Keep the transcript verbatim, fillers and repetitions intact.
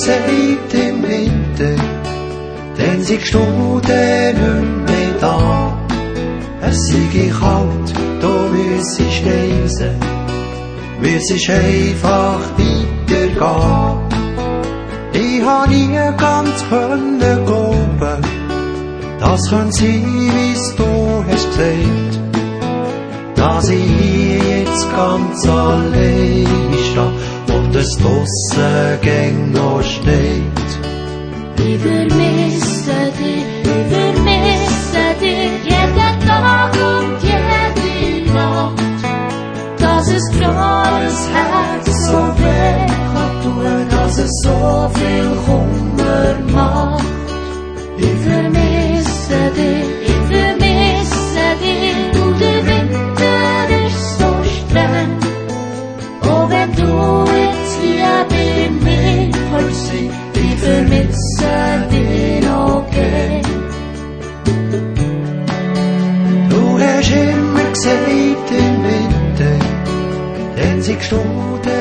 gesagt im Winter, dann siehst du dann nicht mehr da. Es sei kalt, du müsstest reisen, müsstest einfach weitergehen. Ich ha nie ganz können glauben, das könnte sein, wie's du hast gesagt, dass ich hier jetzt ganz allein stehe und es draussen gäng noch schneit. Ich vermisse dich, ich vermisse dich, jeden Tag und jede Nacht, dass es klares Herz so weh kann tun, dass es so viel Kummer macht. Ich vermisse dich, ich vermisse dich, und der Winter ist so streng. Oh, wenn du jetzt hier bei mir kannst sein, ich vermisse dich noch gern. Du hast immer gesagt im Winter, dann siehst du